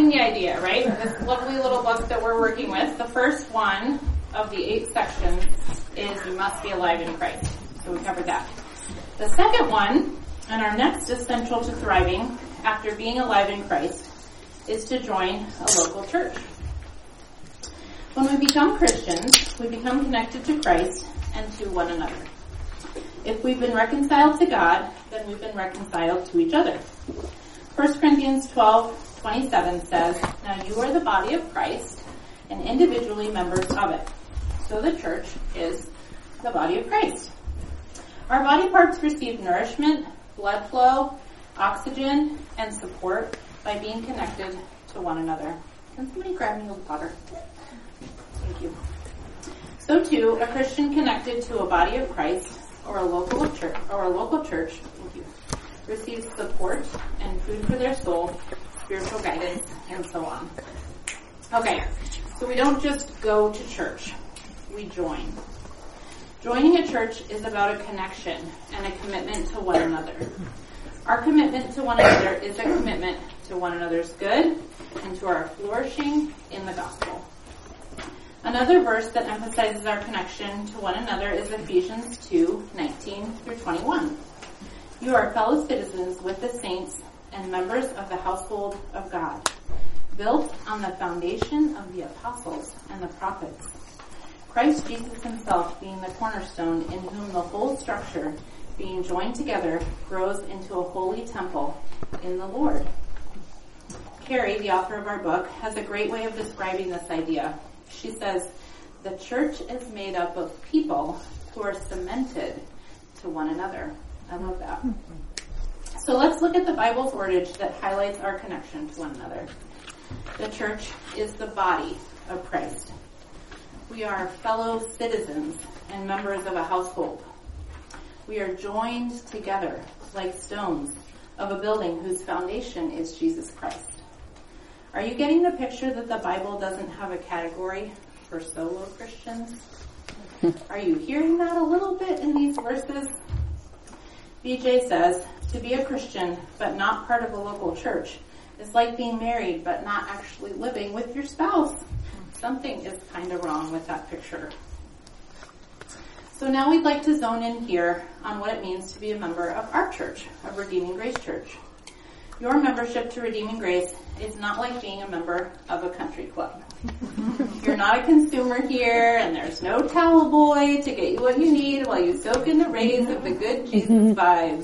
getting the idea, right? This lovely little book that we're working with. The first one of the 8 sections is you must be alive in Christ. So we covered that. The second one, and our next essential to thriving after being alive in Christ, is to join a local church. When we become Christians, we become connected to Christ and to one another. If we've been reconciled to God, then we've been reconciled to each other. 1 Corinthians 12:27 says, "Now you are the body of Christ and individually members of it." So the church is the body of Christ. Our body parts receive nourishment, blood flow, oxygen, and support by being connected to one another. Can somebody grab me a water? Thank you. So too, a Christian connected to a body of Christ or a local church, thank you, receives support and food for their soul, spiritual guidance, and so on. Okay, so we don't just go to church, we join. Joining a church is about a connection and a commitment to one another. Our commitment to one another is a commitment to one another's good and to our flourishing in the gospel. Another verse that emphasizes our connection to one another is Ephesians 2:19 through 21. You are fellow citizens with the saints and members of the household of God, built on the foundation of the apostles and the prophets, Christ Jesus himself being the cornerstone, in whom the whole structure, being joined together, grows into a holy temple in the Lord. Carrie, the author of our book, has a great way of describing this idea. She says, the church is made up of people who are cemented to one another. I love that. So let's look at the Bible's wordage that highlights our connection to one another. The church is the body of Christ. We are fellow citizens and members of a household. We are joined together like stones of a building whose foundation is Jesus Christ. Are you getting the picture that the Bible doesn't have a category for solo Christians? Are you hearing that a little bit in these verses? BJ says, to be a Christian but not part of a local church is like being married but not actually living with your spouse. Something is kind of wrong with that picture. So now we'd like to zone in here on what it means to be a member of our church, of Redeeming Grace Church. Your membership to Redeeming Grace is not like being a member of a country club. You're not a consumer here, and there's no towel boy to get you what you need while you soak in the rays of the good Jesus vibes.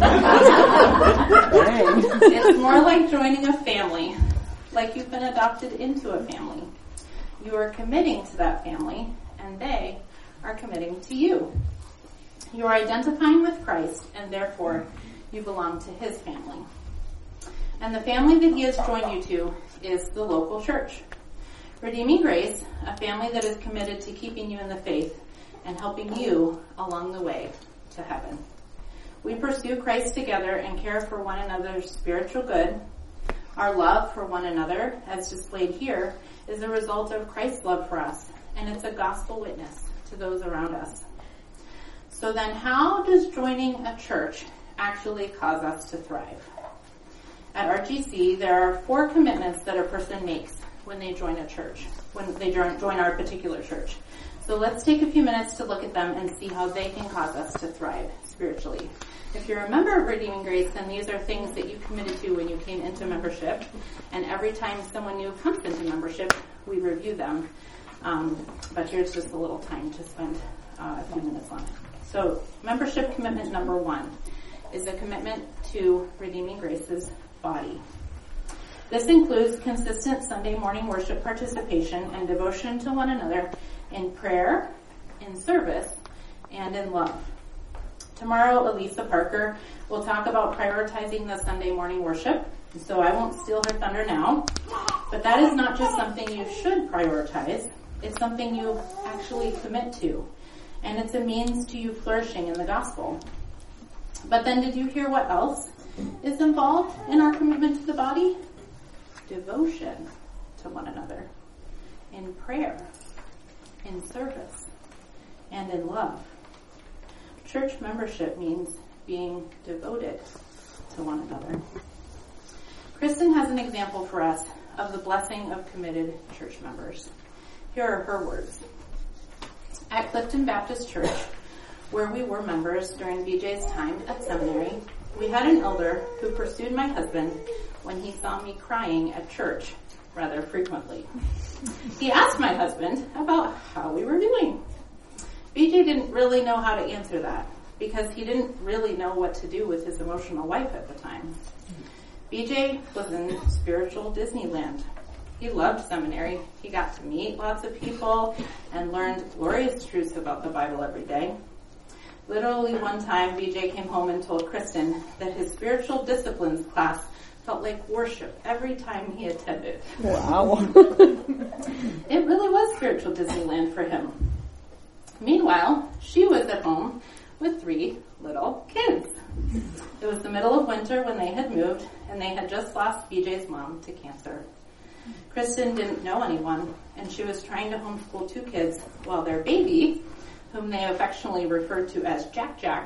It's more like joining a family, like you've been adopted into a family. You are committing to that family, and they are committing to you. You are identifying with Christ, and therefore you belong to his family. And the family that he has joined you to is the local church. Redeeming Grace, a family that is committed to keeping you in the faith and helping you along the way to heaven. We pursue Christ together and care for one another's spiritual good. Our love for one another, as displayed here, is a result of Christ's love for us, and it's a gospel witness to those around us. So then how does joining a church actually cause us to thrive? At RGC, there are 4 commitments that a person makes when they join a church, when they join our particular church. So let's take a few minutes to look at them and see how they can cause us to thrive spiritually. If you're a member of Redeeming Grace, then these are things that you committed to when you came into membership. And every time someone new comes into membership, we review them. But here's just a little time to spend a few minutes on it. So membership commitment number 1 is a commitment to Redeeming Grace's body. This includes consistent Sunday morning worship participation and devotion to one another in prayer, in service, and in love. Tomorrow, Elisa Parker will talk about prioritizing the Sunday morning worship, so I won't steal her thunder now. But that is not just something you should prioritize, it's something you actually commit to, and it's a means to you flourishing in the gospel. But then did you hear what else is involved in our commitment to the body? Devotion to one another, in prayer, in service, and in love. Church membership means being devoted to one another. Kristen has an example for us of the blessing of committed church members. Here are her words. At Clifton Baptist Church, where we were members during BJ's time at seminary, we had an elder who pursued my husband when he saw me crying at church rather frequently. He asked my husband about how we were doing. BJ didn't really know how to answer that because he didn't really know what to do with his emotional wife at the time. BJ was in spiritual Disneyland. He loved seminary. He got to meet lots of people and learned glorious truths about the Bible every day. Literally one time, BJ came home and told Kristen that his spiritual disciplines class felt like worship every time he attended. Wow. It really was spiritual Disneyland for him. Meanwhile, she was at home with 3 little kids. It was the middle of winter when they had moved, and they had just lost BJ's mom to cancer. Kristen didn't know anyone, and she was trying to homeschool 2 kids while their baby, whom they affectionately referred to as Jack Jack,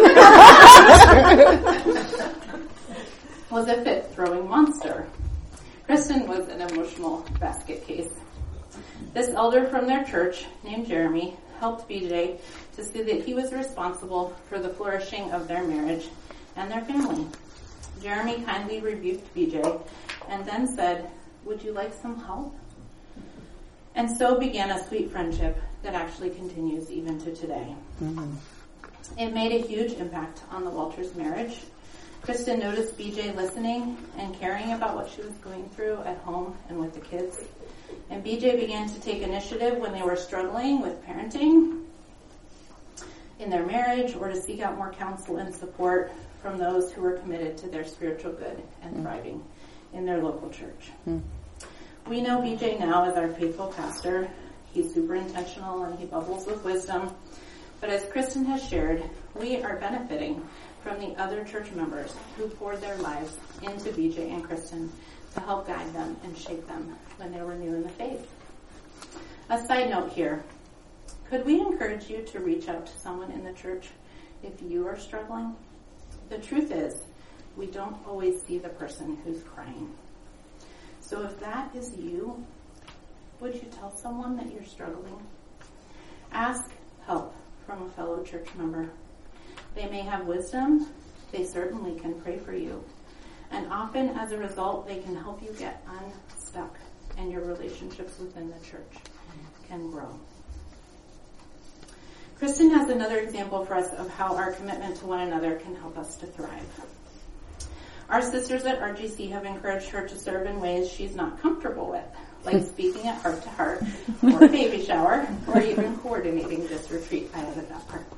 was a fit-throwing monster. Kristen was an emotional basket case. This elder from their church, named Jeremy, helped BJ to see that he was responsible for the flourishing of their marriage and their family. Jeremy kindly rebuked BJ and then said, "Would you like some help?" And so began a sweet friendship that actually continues even to today. Mm-hmm. It made a huge impact on the Walters marriage. Kristen noticed BJ listening and caring about what she was going through at home and with the kids. And BJ began to take initiative when they were struggling with parenting in their marriage or to seek out more counsel and support from those who were committed to their spiritual good and thriving in their local church. Mm. We know BJ now as our faithful pastor. He's super intentional and he bubbles with wisdom. But as Kristen has shared, we are benefiting from the other church members who poured their lives into BJ and Kristen to help guide them and shape them when they were new in the faith. A side note here. Could we encourage you to reach out to someone in the church if you are struggling? The truth is, we don't always see the person who's crying. So if that is you, would you tell someone that you're struggling? Ask help from a fellow church member. They may have wisdom. They certainly can pray for you. And often, as a result, they can help you get unstuck, and your relationships within the church can grow. Kristen has another example for us of how our commitment to one another can help us to thrive. Our sisters at RGC have encouraged her to serve in ways she's not comfortable with, like speaking at Heart to Heart, or a baby shower, or even coordinating this retreat. I added that part.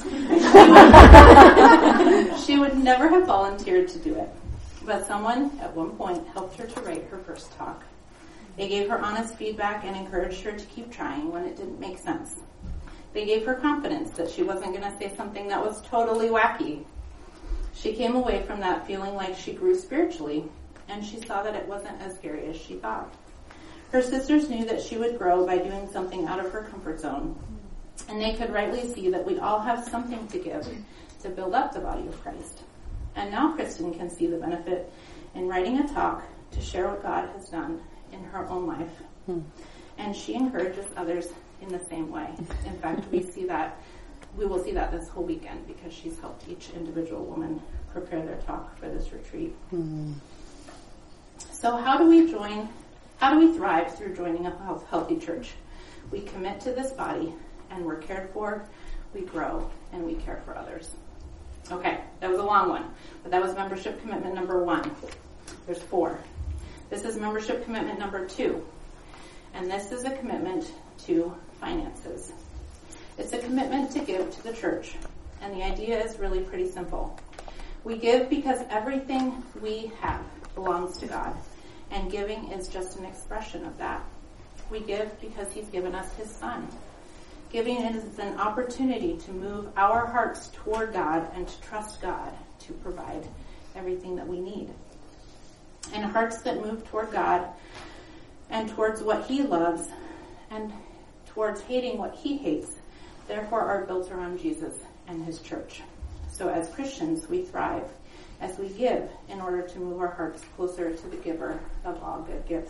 She would never have volunteered to do it, but someone at one point helped her to write her first talk. They gave her honest feedback and encouraged her to keep trying when it didn't make sense. They gave her confidence that she wasn't going to say something that was totally wacky. She came away from that feeling like she grew spiritually, and she saw that it wasn't as scary as she thought. Her sisters knew that she would grow by doing something out of her comfort zone, and they could rightly see that we all have something to give to build up the body of Christ. And now Kristen can see the benefit in writing a talk to share what God has done in her own life. And she encourages others in the same way. In fact, we will see that this whole weekend because she's helped each individual woman prepare their talk for this retreat. Mm-hmm. So how do we thrive through joining a healthy church? We commit to this body and we're cared for, we grow, and we care for others. Okay, that was a long one, but that was membership commitment number 1. There's 4. This is membership commitment number 2, and this is a commitment to finances. It's a commitment to give to the church, and the idea is really pretty simple. We give because everything we have belongs to God, and giving is just an expression of that. We give because He's given us His Son. Giving is an opportunity to move our hearts toward God and to trust God to provide everything that we need. And hearts that move toward God and towards what He loves and towards hating what He hates, therefore are built around Jesus and His church. So as Christians, we thrive as we give in order to move our hearts closer to the giver of all good gifts.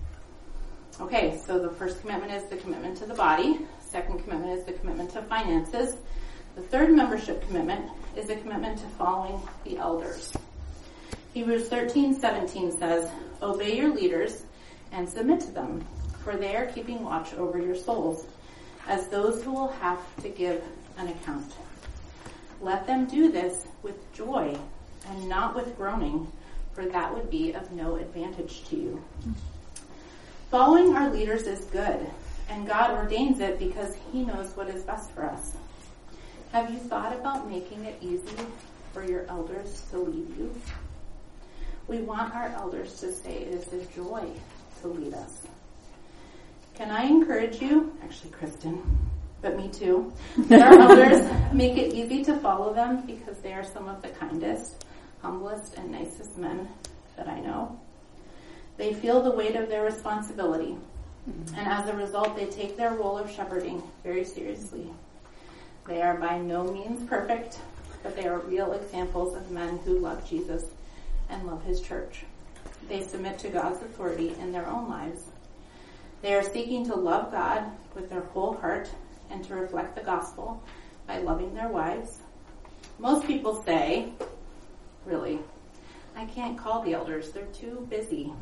Okay, so the first commitment is the commitment to the body. Second commitment is the commitment to finances. The third membership commitment is the commitment to following the elders. Hebrews 13:17 says, "Obey your leaders and submit to them, for they are keeping watch over your souls, as those who will have to give an account. Let them do this with joy and not with groaning, for that would be of no advantage to you." Following our leaders is good, and God ordains it because He knows what is best for us. Have you thought about making it easy for your elders to lead you? We want our elders to say it is a joy to lead us. Can I encourage you, actually Kristen, but me too, that our elders make it easy to follow them because they are some of the kindest, humblest, and nicest men that I know. They feel the weight of their responsibility, and as a result, they take their role of shepherding very seriously. They are by no means perfect, but they are real examples of men who love Jesus and love His church. They submit to God's authority in their own lives. They are seeking to love God with their whole heart and to reflect the gospel by loving their wives. Most people say, really, I can't call the elders, they're too busy.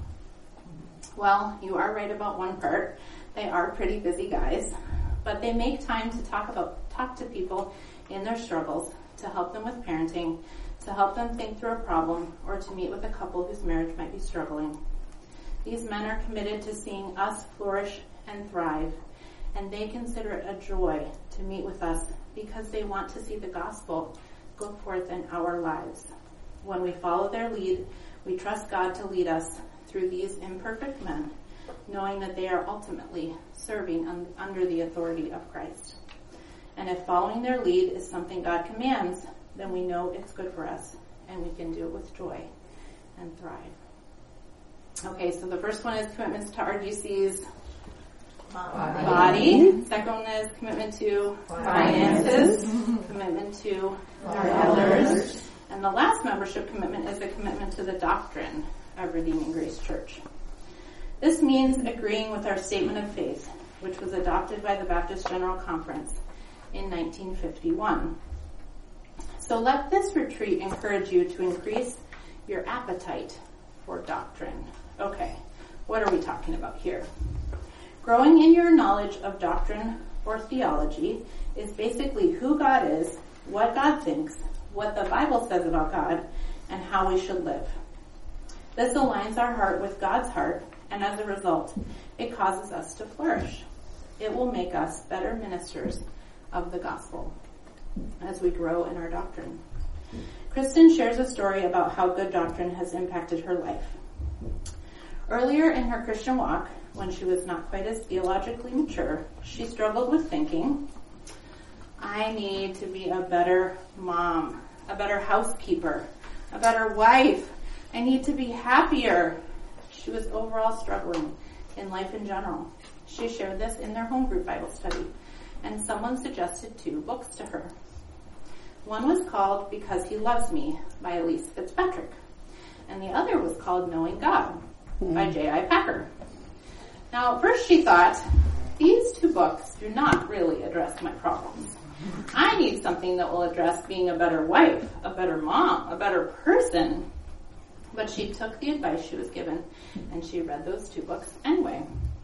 Well, you are right about one part. They are pretty busy guys, but they make time to talk to people in their struggles, to help them with parenting, to help them think through a problem, or to meet with a couple whose marriage might be struggling. These men are committed to seeing us flourish and thrive, and they consider it a joy to meet with us because they want to see the gospel go forth in our lives. When we follow their lead, we trust God to lead us through these imperfect men, knowing that they are ultimately serving under the authority of Christ. And if following their lead is something God commands, then we know it's good for us, and we can do it with joy and thrive. Okay, so the first one is commitments to RGC's body. Second one is commitment to finances, commitment to our elders. And the last membership commitment is a commitment to the doctrine of Redeeming Grace Church. This means agreeing with our statement of faith, which was adopted by the Baptist General Conference in 1951. So let this retreat encourage you to increase your appetite for doctrine. Okay, what are we talking about here? Growing in your knowledge of doctrine or theology is basically who God is, what God thinks, what the Bible says about God, and how we should live. This aligns our heart with God's heart, and as a result, it causes us to flourish. It will make us better ministers of the gospel as we grow in our doctrine. Kristen shares a story about how good doctrine has impacted her life. Earlier in her Christian walk, when she was not quite as theologically mature, she struggled with thinking, I need to be a better mom, a better housekeeper, a better wife. I need to be happier. She was overall struggling in life in general. She shared this in their home group Bible study, and someone suggested 2 books to her. One was called Because He Loves Me by Elise Fitzpatrick, and the other was called Knowing God by J.I. Packer. Now, at first she thought, these 2 books do not really address my problems. I need something that will address being a better wife, a better mom, a better person. But she took the advice she was given, and she read those 2 books anyway.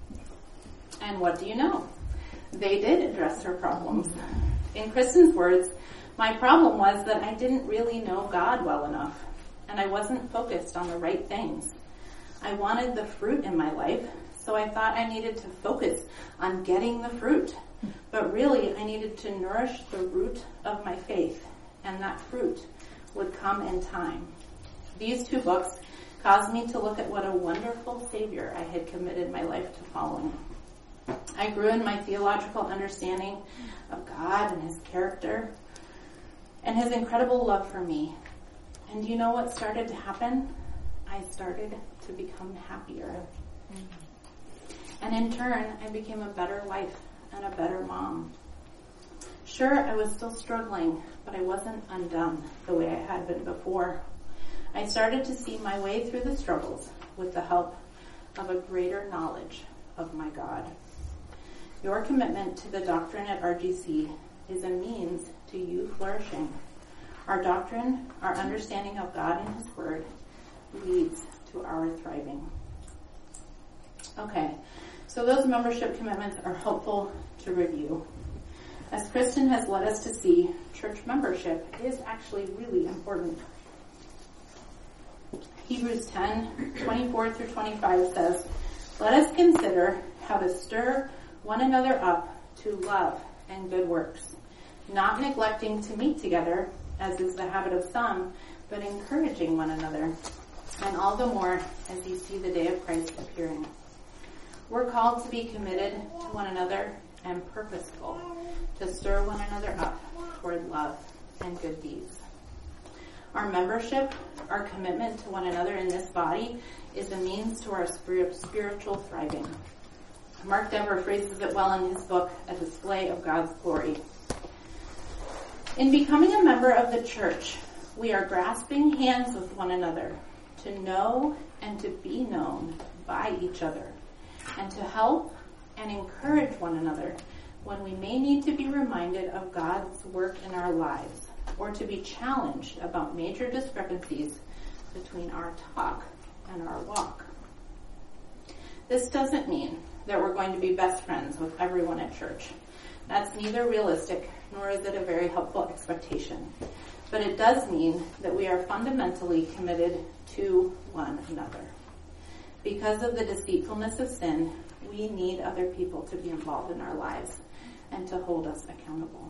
And what do you know? They did address her problems. In Kristen's words, my problem was that I didn't really know God well enough, and I wasn't focused on the right things. I wanted the fruit in my life, so I thought I needed to focus on getting the fruit. But really, I needed to nourish the root of my faith, and that fruit would come in time. These 2 books caused me to look at what a wonderful Savior I had committed my life to following. I grew in my theological understanding of God and His character and His incredible love for me. And do you know what started to happen? I started to become happier. And in turn, I became a better wife and a better mom. Sure, I was still struggling, but I wasn't undone the way I had been before. I started to see my way through the struggles with the help of a greater knowledge of my God. Your commitment to the doctrine at RGC is a means to you flourishing. Our doctrine, our understanding of God and His Word, leads to our thriving. Okay, so those membership commitments are helpful to review. As Kristen has led us to see, church membership is actually really important. Hebrews 10:24-25 says, "Let us consider how to stir one another up to love and good works, not neglecting to meet together, as is the habit of some, but encouraging one another, and all the more as you see the day of Christ appearing." We're called to be committed to one another and purposeful, to stir one another up toward love and good deeds. Our membership, our commitment to one another in this body, is a means to our spiritual thriving. Mark Dever phrases it well in his book, A Display of God's Glory. In becoming a member of the church, we are grasping hands with one another to know and to be known by each other, and to help and encourage one another when we may need to be reminded of God's work in our lives, or to be challenged about major discrepancies between our talk and our walk. This doesn't mean that we're going to be best friends with everyone at church. That's neither realistic nor is it a very helpful expectation. But it does mean that we are fundamentally committed to one another. Because of the deceitfulness of sin, we need other people to be involved in our lives and to hold us accountable.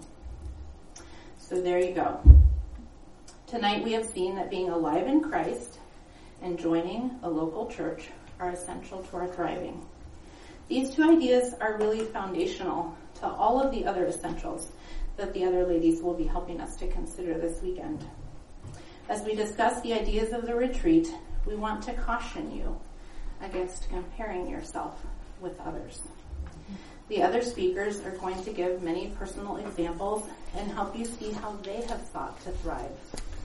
So there you go. Tonight we have seen that being alive in Christ and joining a local church are essential to our thriving. These two ideas are really foundational to all of the other essentials that the other ladies will be helping us to consider this weekend. As we discuss the ideas of the retreat, we want to caution you against comparing yourself with others. The other speakers are going to give many personal examples and help you see how they have sought to thrive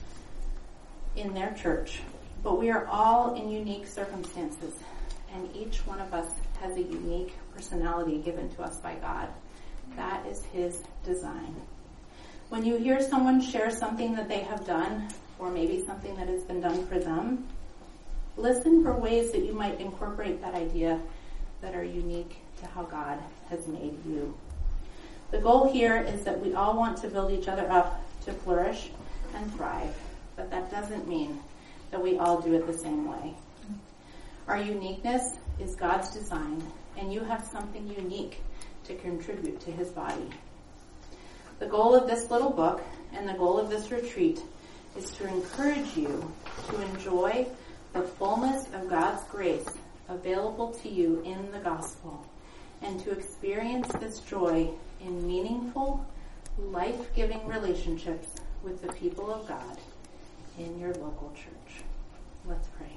in their church. But we are all in unique circumstances, and each one of us has a unique personality given to us by God. That is His design. When you hear someone share something that they have done, or maybe something that has been done for them, listen for ways that you might incorporate that idea that are unique to how God has made you. The goal here is that we all want to build each other up to flourish and thrive, but that doesn't mean that we all do it the same way. Our uniqueness is God's design, and you have something unique to contribute to His body. The goal of this little book and the goal of this retreat is to encourage you to enjoy the fullness of God's grace available to you in the gospel, and to experience this joy in meaningful, life-giving relationships with the people of God in your local church. Let's pray.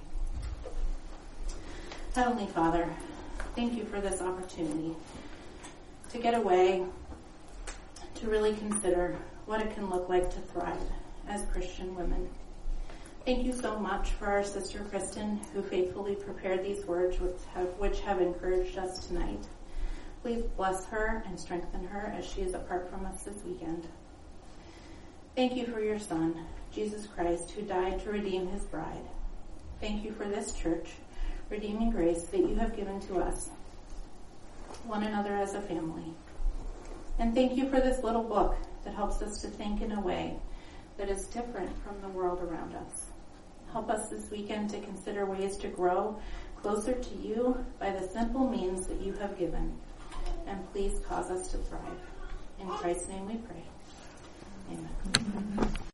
Heavenly Father, thank you for this opportunity to get away, to really consider what it can look like to thrive as Christian women. Thank you so much for our sister Kristen, who faithfully prepared these words which have encouraged us tonight. Please bless her and strengthen her as she is apart from us this weekend. Thank you for your Son, Jesus Christ, who died to redeem His bride. Thank you for this church, redeeming grace that you have given to us, one another as a family. And thank you for this little book that helps us to think in a way that is different from the world around us. Help us this weekend to consider ways to grow closer to you by the simple means that you have given. And please cause us to thrive. In Christ's name we pray. Amen.